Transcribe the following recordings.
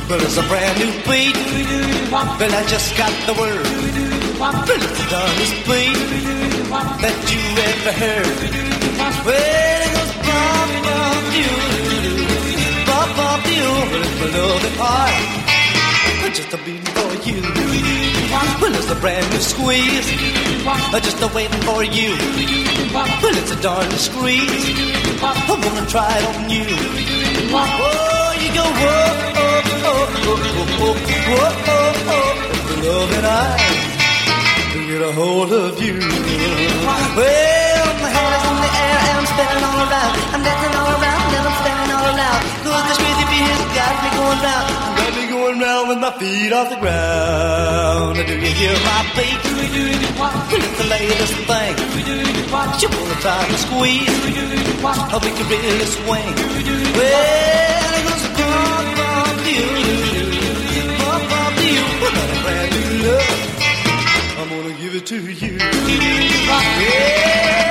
Well, it's a brand new beat. Well, I just got the word. Well, it's the darndest beat that you ever heard. Well, it goes bump, bump, you, bump, bump, you. Well, it's my loving heart, just a beat for you. Well, it's a brand new squeeze, just a waiting for you. Well, it's a darndest squeeze, I wanna try it on you. Oh, you go, whoa, oh, oh, oh, oh, oh, oh, oh, the love and I get a hold of you. Well, my head is in the air and I'm spinning all around. I'm dancing all around and I'm spinning all around. Cause this crazy beat has got me going round. Got me going round with my feet off the ground. Do you hear my beat? It's the latest thing. You wanna try to squeeze? How we can really swing? Well, it goes bump, bump, you, bump, bump, you. We're got a brand new love. I'm gonna give it to you. Yeah.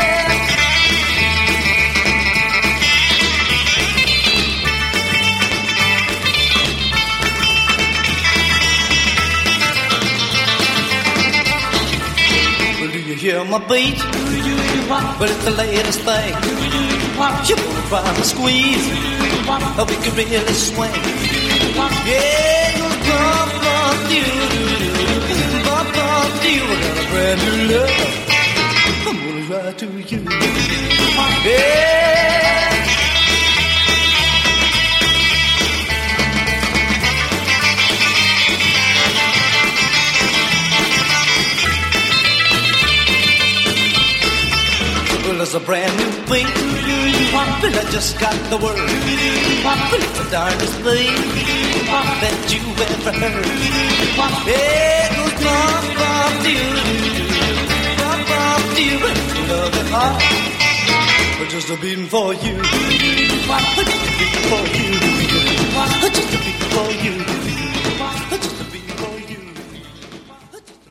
Well, do you hear my beat? Well, it's the latest thing. You wanna try to squeeze? Or we can really swing? Yeah, it goes bump, bump, you, bump, bump, you. I got a brand new love. I'm gonna ride to you. Yeah. Well, it's a brand new beat. Well, I just got the word. Well, it's the darndest beat that you ever heard. Yeah, it goes bump, bump, you, bump, bump, you. Love it hard, but just a beating for you.